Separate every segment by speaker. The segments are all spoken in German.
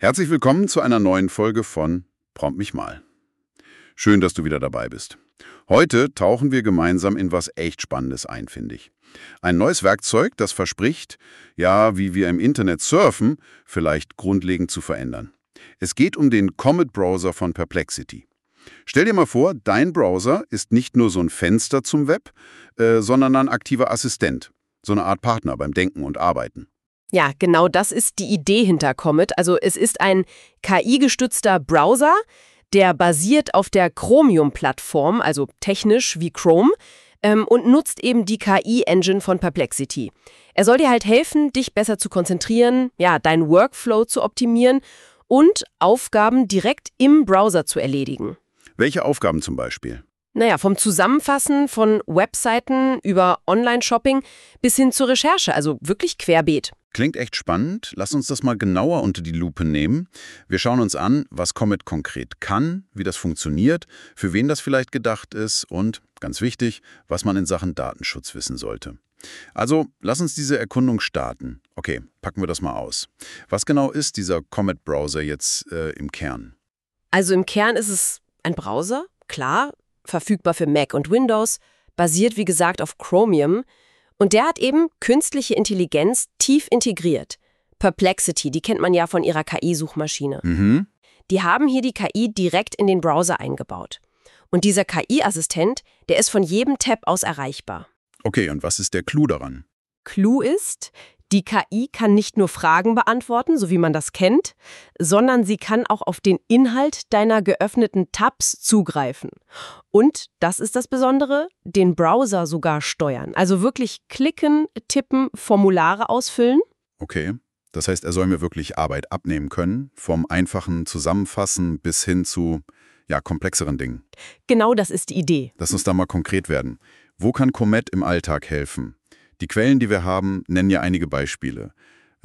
Speaker 1: Herzlich willkommen zu einer neuen Folge von Prompt mich mal. Schön, dass du wieder dabei bist. Heute tauchen wir gemeinsam in was echt Spannendes ein, finde ich. Ein neues Werkzeug, das verspricht, ja, wie wir im Internet surfen, vielleicht grundlegend zu verändern. Es geht um den Comet-Browser von Perplexity. Stell dir mal vor, dein Browser ist nicht nur so ein Fenster zum Web, sondern ein aktiver Assistent, so eine Art Partner beim Denken und Arbeiten.
Speaker 2: Ja, genau das ist die Idee hinter Comet. Also es ist ein KI-gestützter Browser, der basiert auf der Chromium-Plattform, also technisch wie Chrome, und nutzt eben die KI-Engine von Perplexity. Er soll dir halt helfen, dich besser zu konzentrieren, ja, deinen Workflow zu optimieren und Aufgaben direkt im Browser zu erledigen.
Speaker 1: Welche Aufgaben zum Beispiel?
Speaker 2: Naja, vom Zusammenfassen von Webseiten über Online-Shopping bis hin zur Recherche, also wirklich querbeet.
Speaker 1: Klingt echt spannend. Lass uns das mal genauer unter die Lupe nehmen. Wir schauen uns an, was Comet konkret kann, wie das funktioniert, für wen das vielleicht gedacht ist und, ganz wichtig, was man in Sachen Datenschutz wissen sollte. Also, lass uns diese Erkundung starten. Okay, packen wir das mal aus. Was genau ist dieser Comet-Browser jetzt im Kern?
Speaker 2: Also im Kern ist es ein Browser, klar, verfügbar für Mac und Windows, basiert wie gesagt auf Chromium. Und der hat eben künstliche Intelligenz tief integriert. Perplexity, die kennt man ja von ihrer KI-Suchmaschine.
Speaker 1: Mhm.
Speaker 2: Die haben hier die KI direkt in den Browser eingebaut. Und dieser KI-Assistent, der ist von jedem Tab aus erreichbar.
Speaker 1: Okay, und was ist der Clou daran?
Speaker 2: Clou ist, die KI kann nicht nur Fragen beantworten, so wie man das kennt, sondern sie kann auch auf den Inhalt deiner geöffneten Tabs zugreifen. Und, das ist das Besondere, den Browser sogar steuern. Also wirklich klicken, tippen, Formulare ausfüllen.
Speaker 1: Okay, das heißt, er soll mir wirklich Arbeit abnehmen können, vom einfachen Zusammenfassen bis hin zu, ja, komplexeren Dingen.
Speaker 2: Genau das ist die Idee.
Speaker 1: Lass uns da mal konkret werden. Wo kann Comet im Alltag helfen? Die Quellen, die wir haben, nennen ja einige Beispiele.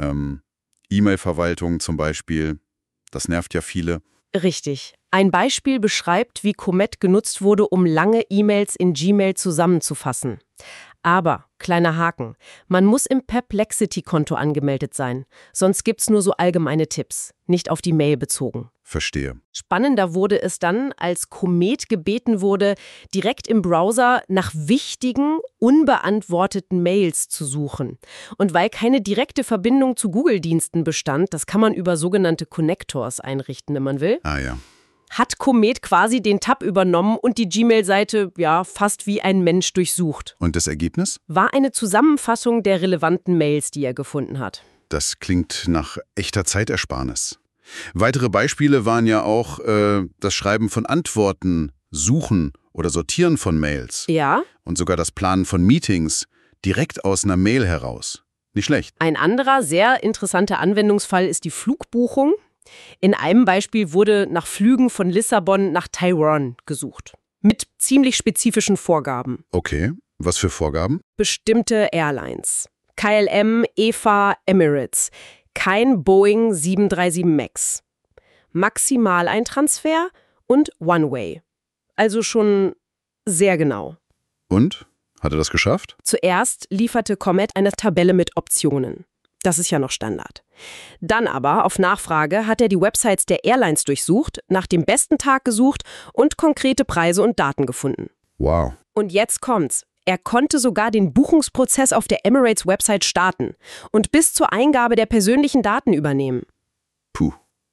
Speaker 1: E-Mail-Verwaltung zum Beispiel, das nervt ja viele.
Speaker 2: Richtig. Ein Beispiel beschreibt, wie Comet genutzt wurde, um lange E-Mails in Gmail zusammenzufassen. Aber, kleiner Haken, man muss im Perplexity-Konto angemeldet sein. Sonst gibt's nur so allgemeine Tipps, nicht auf die Mail bezogen.
Speaker 1: Verstehe.
Speaker 2: Spannender wurde es dann, als Comet gebeten wurde, direkt im Browser nach wichtigen, unbeantworteten Mails zu suchen. Und weil keine direkte Verbindung zu Google-Diensten bestand, das kann man über sogenannte Connectors einrichten, wenn man will,
Speaker 1: Ah ja.
Speaker 2: hat Comet quasi den Tab übernommen und die Gmail-Seite, ja, fast wie ein Mensch durchsucht.
Speaker 1: Und das Ergebnis?
Speaker 2: War eine Zusammenfassung der relevanten Mails, die er gefunden hat.
Speaker 1: Das klingt nach echter Zeitersparnis. Weitere Beispiele waren ja auch das Schreiben von Antworten, Suchen oder Sortieren von Mails.
Speaker 2: Ja.
Speaker 1: Und sogar das Planen von Meetings direkt aus einer Mail heraus. Nicht schlecht.
Speaker 2: Ein anderer sehr interessanter Anwendungsfall ist die Flugbuchung. In einem Beispiel wurde nach Flügen von Lissabon nach Taiwan gesucht. Mit ziemlich spezifischen Vorgaben.
Speaker 1: Okay, was für Vorgaben?
Speaker 2: Bestimmte Airlines. KLM, EVA, Emirates. Kein Boeing 737 MAX. Maximal ein Transfer und One-Way. Also schon sehr genau.
Speaker 1: Und? Hat er das geschafft?
Speaker 2: Zuerst lieferte Comet eine Tabelle mit Optionen. Das ist ja noch Standard. Dann aber, auf Nachfrage, hat er die Websites der Airlines durchsucht, nach dem besten Tag gesucht und konkrete Preise und Daten gefunden.
Speaker 1: Wow.
Speaker 2: Und jetzt kommt's. Er konnte sogar den Buchungsprozess auf der Emirates-Website starten und bis zur Eingabe der persönlichen Daten übernehmen.
Speaker 1: Puh.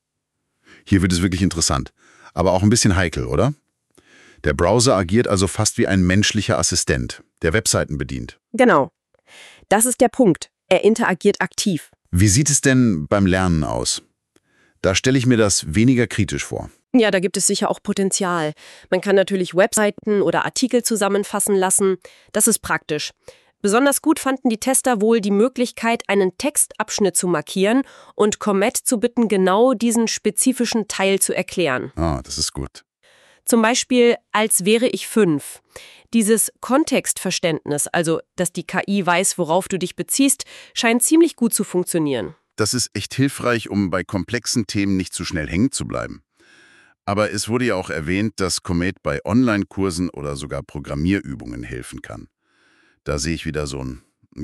Speaker 1: Hier wird es wirklich interessant. Aber auch ein bisschen heikel, oder? Der Browser agiert also fast wie ein menschlicher Assistent, der Webseiten bedient.
Speaker 2: Genau. Das ist der Punkt. Er interagiert aktiv.
Speaker 1: Wie sieht es denn beim Lernen aus? Da stelle ich mir das weniger kritisch vor.
Speaker 2: Ja, da gibt es sicher auch Potenzial. Man kann natürlich Webseiten oder Artikel zusammenfassen lassen. Das ist praktisch. Besonders gut fanden die Tester wohl die Möglichkeit, einen Textabschnitt zu markieren und Comet zu bitten, genau diesen spezifischen Teil zu erklären.
Speaker 1: Ah, das ist gut.
Speaker 2: Zum Beispiel, als wäre ich 5. Dieses Kontextverständnis, also dass die KI weiß, worauf du dich beziehst, scheint ziemlich gut zu funktionieren.
Speaker 1: Das ist echt hilfreich, um bei komplexen Themen nicht zu schnell hängen zu bleiben. Aber es wurde ja auch erwähnt, dass Comet bei Online-Kursen oder sogar Programmierübungen helfen kann. Da sehe ich wieder so ein, ja.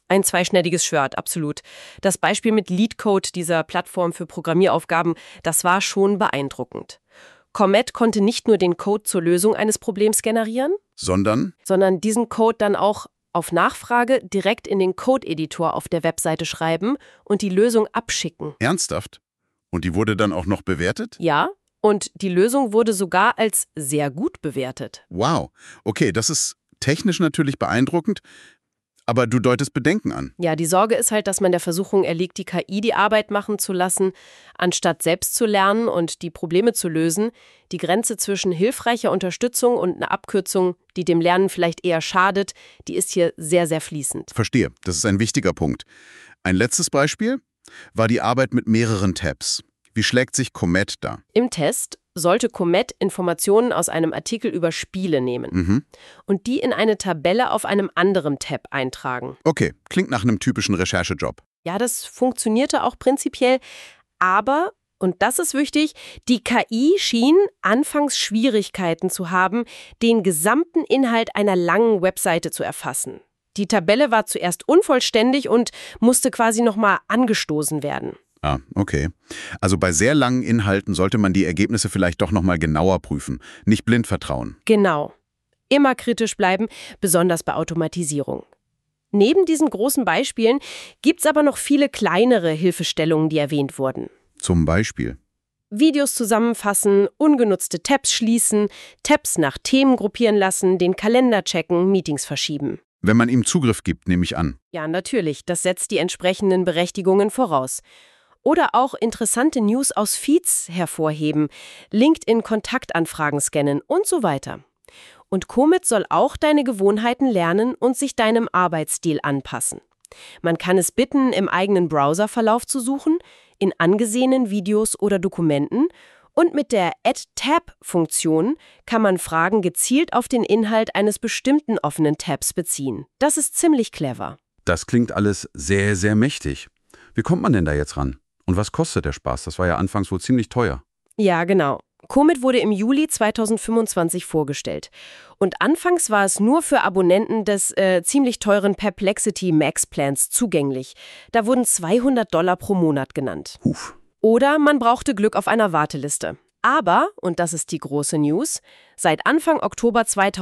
Speaker 2: Ein zweischneidiges Schwert, absolut. Das Beispiel mit LeetCode, dieser Plattform für Programmieraufgaben, das war schon beeindruckend. Comet konnte nicht nur den Code zur Lösung eines Problems generieren,
Speaker 1: Sondern?
Speaker 2: sondern diesen Code dann auch auf Nachfrage direkt in den Code-Editor auf der Webseite schreiben und die Lösung abschicken.
Speaker 1: Ernsthaft? Und die wurde dann auch noch bewertet?
Speaker 2: Ja, und die Lösung wurde sogar als sehr gut bewertet.
Speaker 1: Wow. Okay, das ist technisch natürlich beeindruckend, aber du deutest Bedenken an.
Speaker 2: Ja, die Sorge ist halt, dass man der Versuchung erliegt, die KI die Arbeit machen zu lassen, anstatt selbst zu lernen und die Probleme zu lösen. Die Grenze zwischen hilfreicher Unterstützung und einer Abkürzung, die dem Lernen vielleicht eher schadet, die ist hier sehr, sehr fließend.
Speaker 1: Verstehe, das ist ein wichtiger Punkt. Ein letztes Beispiel war die Arbeit mit mehreren Tabs. Wie schlägt sich Comet da?
Speaker 2: Im Test sollte Comet Informationen aus einem Artikel über Spiele nehmen und die in eine Tabelle auf einem anderen Tab eintragen.
Speaker 1: Okay, klingt nach einem typischen Recherchejob.
Speaker 2: Ja, das funktionierte auch prinzipiell, aber, und das ist wichtig, die KI schien anfangs Schwierigkeiten zu haben, den gesamten Inhalt einer langen Webseite zu erfassen. Die Tabelle war zuerst unvollständig und musste quasi nochmal angestoßen werden.
Speaker 1: Ah, okay. Also bei sehr langen Inhalten sollte man die Ergebnisse vielleicht doch nochmal genauer prüfen, nicht blind vertrauen.
Speaker 2: Genau. Immer kritisch bleiben, besonders bei Automatisierung. Neben diesen großen Beispielen gibt es aber noch viele kleinere Hilfestellungen, die erwähnt wurden.
Speaker 1: Zum Beispiel?
Speaker 2: Videos zusammenfassen, ungenutzte Tabs schließen, Tabs nach Themen gruppieren lassen, den Kalender checken, Meetings verschieben.
Speaker 1: Wenn man ihm Zugriff gibt, nehme ich an.
Speaker 2: Ja, natürlich, das setzt die entsprechenden Berechtigungen voraus. Oder auch interessante News aus Feeds hervorheben, LinkedIn-Kontaktanfragen scannen und so weiter. Und Comet soll auch deine Gewohnheiten lernen und sich deinem Arbeitsstil anpassen. Man kann es bitten, im eigenen Browserverlauf zu suchen, in angesehenen Videos oder Dokumenten, und mit der Add-Tab-Funktion kann man Fragen gezielt auf den Inhalt eines bestimmten offenen Tabs beziehen. Das ist ziemlich clever.
Speaker 1: Das klingt alles sehr, sehr mächtig. Wie kommt man denn da jetzt ran? Und was kostet der Spaß? Das war ja anfangs wohl ziemlich teuer.
Speaker 2: Ja, genau. Comet wurde im Juli 2025 vorgestellt. Und anfangs war es nur für Abonnenten des ziemlich teuren Perplexity Max Plans zugänglich. Da wurden $200 pro Monat genannt.
Speaker 1: Huf.
Speaker 2: Oder man brauchte Glück auf einer Warteliste. Aber, und das ist die große News, seit Anfang Oktober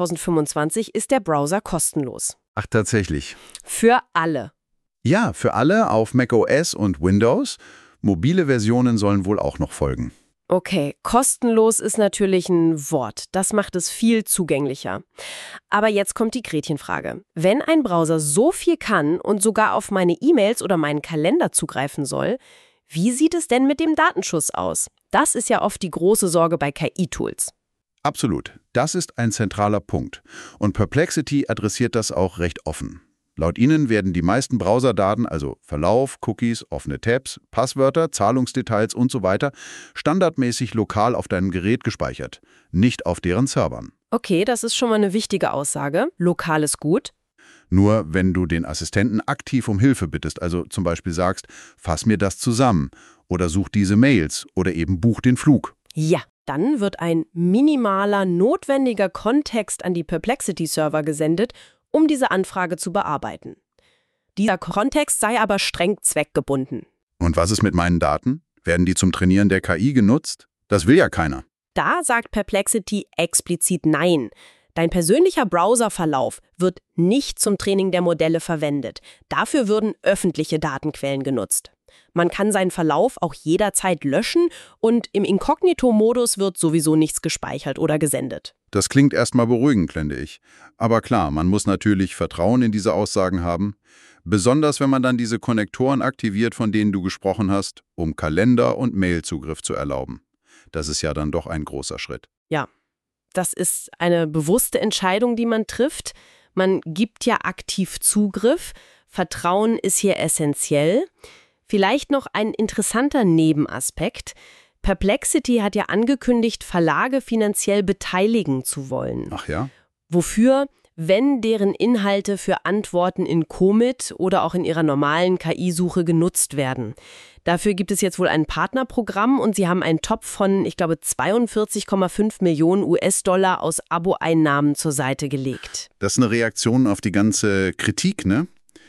Speaker 2: 2025 ist der Browser kostenlos.
Speaker 1: Ach, tatsächlich.
Speaker 2: Für alle.
Speaker 1: Ja, für alle auf macOS und Windows. Mobile Versionen sollen wohl auch noch folgen.
Speaker 2: Okay, kostenlos ist natürlich ein Wort. Das macht es viel zugänglicher. Aber jetzt kommt die Gretchenfrage. Wenn ein Browser so viel kann und sogar auf meine E-Mails oder meinen Kalender zugreifen soll, wie sieht es denn mit dem Datenschutz aus? Das ist ja oft die große Sorge bei KI-Tools.
Speaker 1: Absolut. Das ist ein zentraler Punkt. Und Perplexity adressiert das auch recht offen. Laut ihnen werden die meisten Browserdaten, also Verlauf, Cookies, offene Tabs, Passwörter, Zahlungsdetails und so weiter, standardmäßig lokal auf deinem Gerät gespeichert, nicht auf deren Servern.
Speaker 2: Okay, das ist schon mal eine wichtige Aussage. Lokal ist gut.
Speaker 1: Nur wenn du den Assistenten aktiv um Hilfe bittest, also zum Beispiel sagst, fass mir das zusammen oder such diese Mails oder eben buch den Flug.
Speaker 2: Ja, dann wird ein minimaler, notwendiger Kontext an die Perplexity-Server gesendet, um diese Anfrage zu bearbeiten. Dieser Kontext sei aber streng zweckgebunden.
Speaker 1: Und was ist mit meinen Daten? Werden die zum Trainieren der KI genutzt? Das will ja keiner.
Speaker 2: Da sagt Perplexity explizit Nein. Dein persönlicher Browserverlauf wird nicht zum Training der Modelle verwendet. Dafür würden öffentliche Datenquellen genutzt. Man kann seinen Verlauf auch jederzeit löschen und im Inkognito-Modus wird sowieso nichts gespeichert oder gesendet.
Speaker 1: Das klingt erstmal beruhigend, finde ich. Aber klar, man muss natürlich Vertrauen in diese Aussagen haben. Besonders wenn man dann diese Konnektoren aktiviert, von denen du gesprochen hast, um Kalender- und Mailzugriff zu erlauben. Das ist ja dann doch ein großer Schritt.
Speaker 2: Ja, das ist eine bewusste Entscheidung, die man trifft. Man gibt ja aktiv Zugriff. Vertrauen ist hier essentiell. Vielleicht noch ein interessanter Nebenaspekt. Perplexity hat ja angekündigt, Verlage finanziell beteiligen zu wollen.
Speaker 1: Ach ja?
Speaker 2: Wofür? Wenn deren Inhalte für Antworten in Comet oder auch in ihrer normalen KI-Suche genutzt werden. Dafür gibt es jetzt wohl ein Partnerprogramm und sie haben einen Topf von, ich glaube, 42,5 Millionen US-Dollar aus Abo-Einnahmen zur Seite gelegt.
Speaker 1: Das ist eine Reaktion auf die ganze Kritik, ne?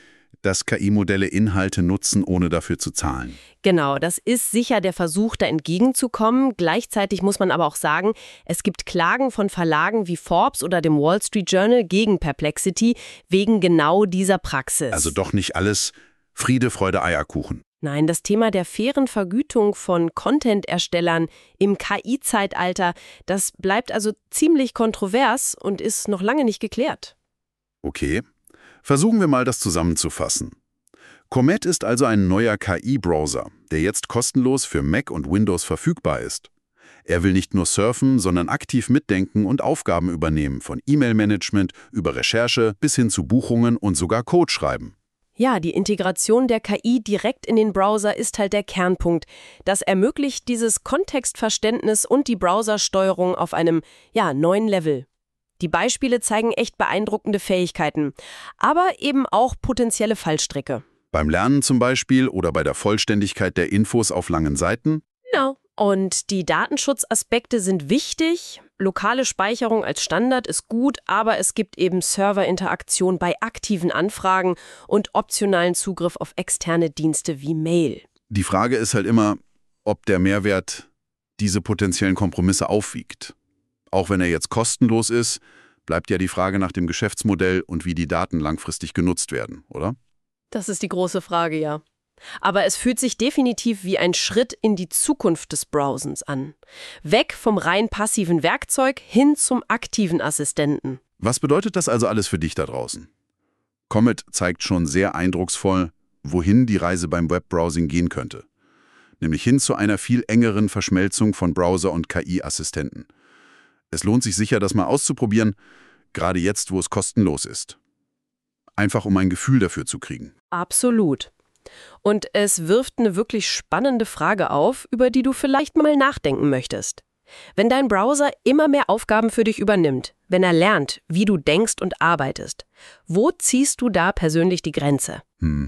Speaker 1: dass KI-Modelle Inhalte nutzen, ohne dafür zu zahlen.
Speaker 2: Genau, das ist sicher der Versuch, da entgegenzukommen. Gleichzeitig muss man aber auch sagen, es gibt Klagen von Verlagen wie Forbes oder dem Wall Street Journal gegen Perplexity wegen genau dieser Praxis.
Speaker 1: Also doch nicht alles Friede, Freude, Eierkuchen.
Speaker 2: Nein, das Thema der fairen Vergütung von Content-Erstellern im KI-Zeitalter, das bleibt also ziemlich kontrovers und ist noch lange nicht geklärt.
Speaker 1: Okay, versuchen wir mal, das zusammenzufassen. Comet ist also ein neuer KI-Browser, der jetzt kostenlos für Mac und Windows verfügbar ist. Er will nicht nur surfen, sondern aktiv mitdenken und Aufgaben übernehmen, von E-Mail-Management über Recherche bis hin zu Buchungen und sogar Code schreiben.
Speaker 2: Ja, die Integration der KI direkt in den Browser ist halt der Kernpunkt. Das ermöglicht dieses Kontextverständnis und die Browsersteuerung auf einem, neuen Level. Die Beispiele zeigen echt beeindruckende Fähigkeiten, aber eben auch potenzielle Fallstricke.
Speaker 1: Beim Lernen zum Beispiel oder bei der Vollständigkeit der Infos auf langen Seiten?
Speaker 2: Genau. Und die Datenschutzaspekte sind wichtig. Lokale Speicherung als Standard ist gut, aber es gibt eben Serverinteraktion bei aktiven Anfragen und optionalen Zugriff auf externe Dienste wie Mail.
Speaker 1: Die Frage ist halt immer, ob der Mehrwert diese potenziellen Kompromisse aufwiegt. Auch wenn er jetzt kostenlos ist, bleibt ja die Frage nach dem Geschäftsmodell und wie die Daten langfristig genutzt werden, oder?
Speaker 2: Das ist die große Frage, ja. Aber es fühlt sich definitiv wie ein Schritt in die Zukunft des Browsens an. Weg vom rein passiven Werkzeug hin zum aktiven Assistenten.
Speaker 1: Was bedeutet das also alles für dich da draußen? Comet zeigt schon sehr eindrucksvoll, wohin die Reise beim Webbrowsing gehen könnte. Nämlich hin zu einer viel engeren Verschmelzung von Browser und KI-Assistenten. Es lohnt sich sicher, das mal auszuprobieren, gerade jetzt, wo es kostenlos ist. Einfach um ein Gefühl dafür zu kriegen.
Speaker 2: Absolut. Und es wirft eine wirklich spannende Frage auf, über die du vielleicht mal nachdenken möchtest. Wenn dein Browser immer mehr Aufgaben für dich übernimmt, wenn er lernt, wie du denkst und arbeitest, wo ziehst du da persönlich die Grenze?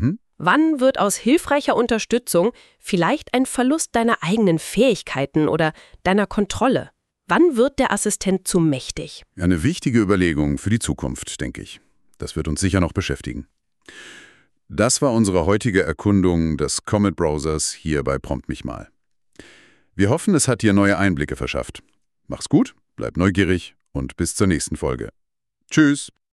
Speaker 2: Wann wird aus hilfreicher Unterstützung vielleicht ein Verlust deiner eigenen Fähigkeiten oder deiner Kontrolle? Wann wird der Assistent zu mächtig?
Speaker 1: Eine wichtige Überlegung für die Zukunft, denke ich. Das wird uns sicher noch beschäftigen. Das war unsere heutige Erkundung des Comet-Browsers hier bei Prompt mich mal. Wir hoffen, es hat dir neue Einblicke verschafft. Mach's gut, bleib neugierig und bis zur nächsten Folge. Tschüss!